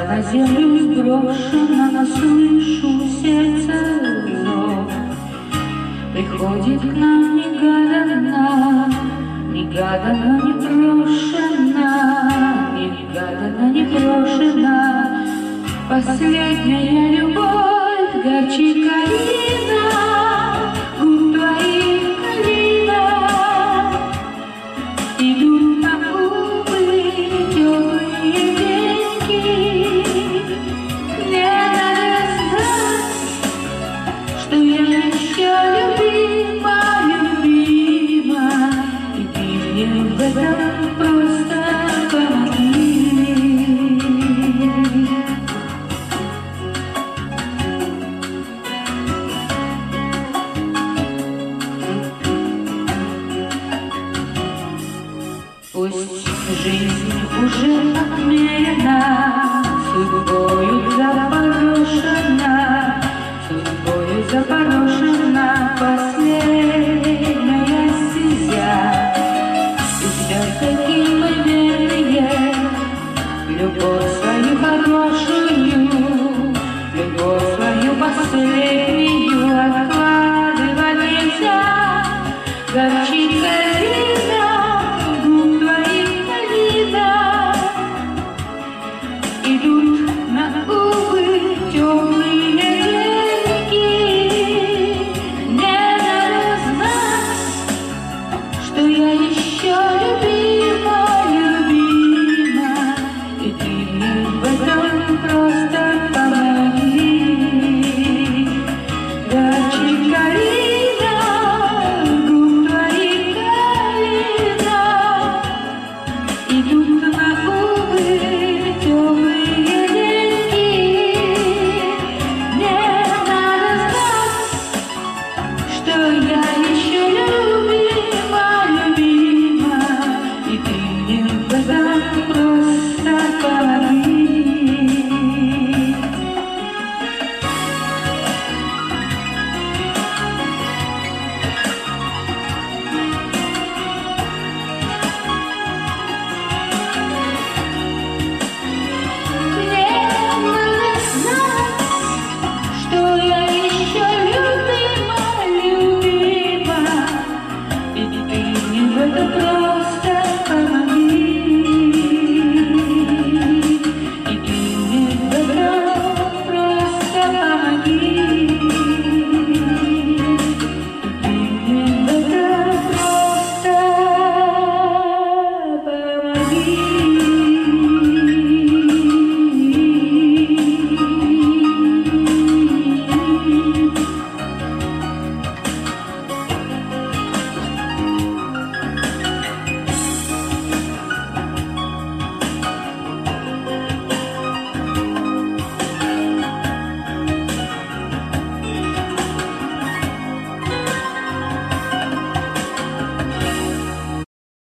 на землю сброшена, но слышу сердце зов. Приходит к нам негаданно, негаданно, непрошена, негаданно, непрошена. Последняя любовь, горчит калина, губ твоих калина. Идут на губы теплые деньги. Мне надо знать, что я еще любима, любима, и ты мне в этом просто помоги. Пусть жизнь уже отмерена, судьбою запорошена, судьбою запорошена последняя стезя. И все-таки мы верные, любовь свою хорошую, любовь свою последнюю откладывать нельзя. Горчит калина, губ твоих калина. Идут на губы темные.